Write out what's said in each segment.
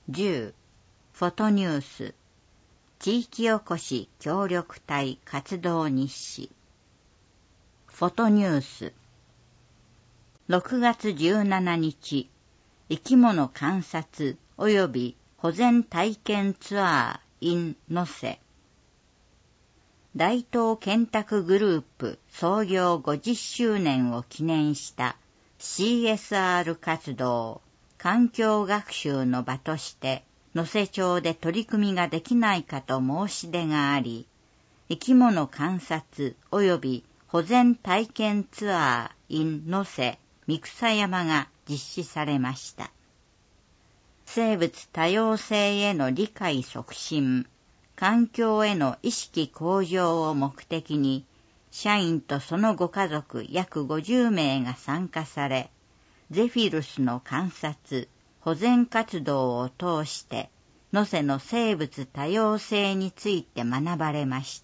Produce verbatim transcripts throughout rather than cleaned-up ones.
じゅうフォトニュース地域おこし協力隊活動日誌。フォトニュースろくがつじゅうしちにち、生き物観察及び保全体験ツアー in 能勢。大東建託グループ創業ごじゅっしゅうねんを記念した シーエスアール 活動、環境学習の場として能勢町で取り組みができないかと申し出があり、生き物観察及び保全体験ツアー in 能勢三草山が実施されました。生物多様性への理解促進、環境への意識向上を目的に、社員とそのご家族約ごじゅうめいが参加され、ゼフィルスの観察、保全活動を通して、能勢の生物多様性について学ばれました。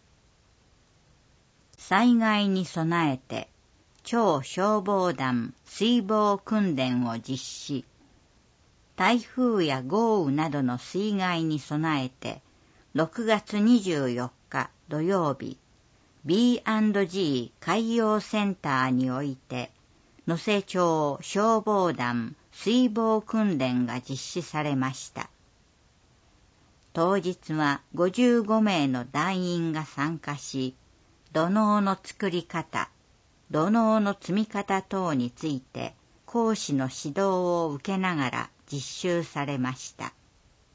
災害に備えて、町消防団水防訓練を実施。台風や豪雨などの水害に備えて、ろくがつにじゅうよっか土曜日、ビーアンドジー 海洋センターにおいて、能勢町消防団水防訓練が実施されました。当日はごじゅうごめいの団員が参加し、土のうの作り方、土のうの積み方等について講師の指導を受けながら実習されました。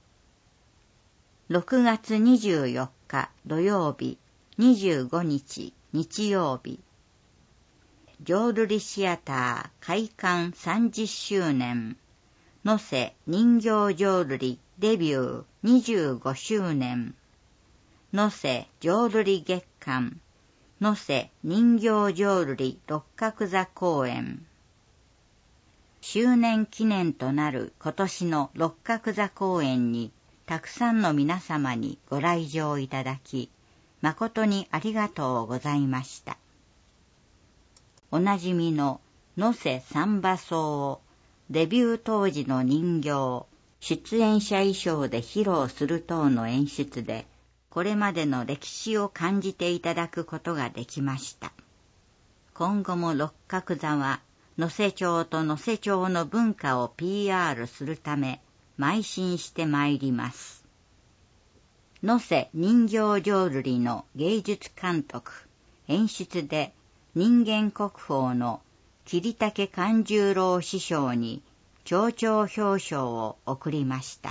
ろくがつにじゅうよっか土曜日、にじゅうごにち日曜日、浄瑠璃シアター開館さんじゅっしゅうねん、能勢人形浄瑠璃デビューにじゅうごしゅうねん、能勢浄瑠璃月間、能勢人形浄瑠璃六角座公演。周年記念となる今年の六角座公演にたくさんの皆様にご来場いただき、誠にありがとうございました。おなじみの能勢三馬荘をデビュー当時の人形、出演者衣装で披露する等の演出で、これまでの歴史を感じていただくことができました。今後も六角座は、能勢町と能勢町の文化を ピーアール するため、邁進してまいります。能勢人形浄瑠璃の芸術監督、演出で、人間国宝の桐竹勘十郎師匠に町長表彰を贈りました。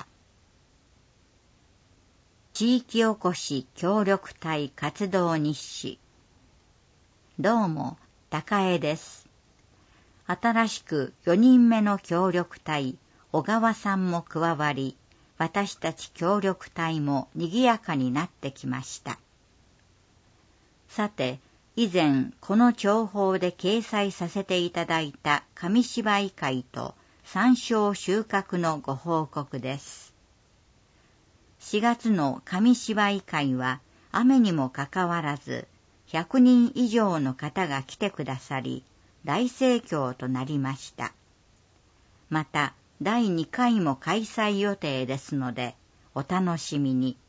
地域おこし協力隊活動日誌。どうも、高江です。新しくよにんめの協力隊、小川さんも加わり、私たち協力隊も賑やかになってきました。さて、以前この帳報で掲載させていただいた紙芝居会と山椒収穫のご報告です。しがつの紙芝居会は雨にもかかわらずひゃくにん以上の方が来てくださり大盛況となりました。まただいにかいも開催予定ですのでお楽しみに。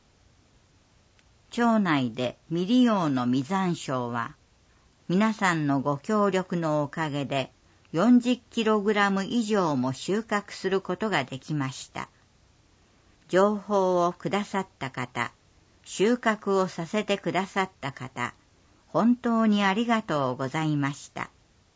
町内で未利用の実山椒は皆さんのご協力のおかげで よんじゅっキログラム 以上も収穫することができました。情報をくださった方、収穫をさせてくださった方、本当にありがとうございました。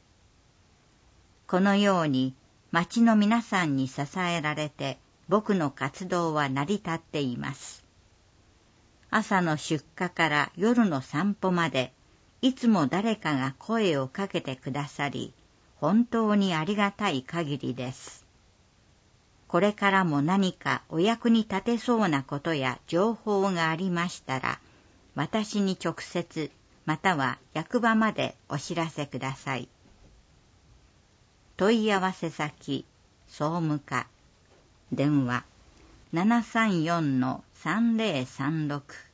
このように町の皆さんに支えられて僕の活動は成り立っています。朝の出荷から夜の散歩までいつも誰かが声をかけてくださり、本当にありがたい限りです。これからも何かお役に立てそうなことや情報がありましたら、私に直接または役場までお知らせください。問い合わせ先、総務課、電話 ななさんよんのさんぜろさんろく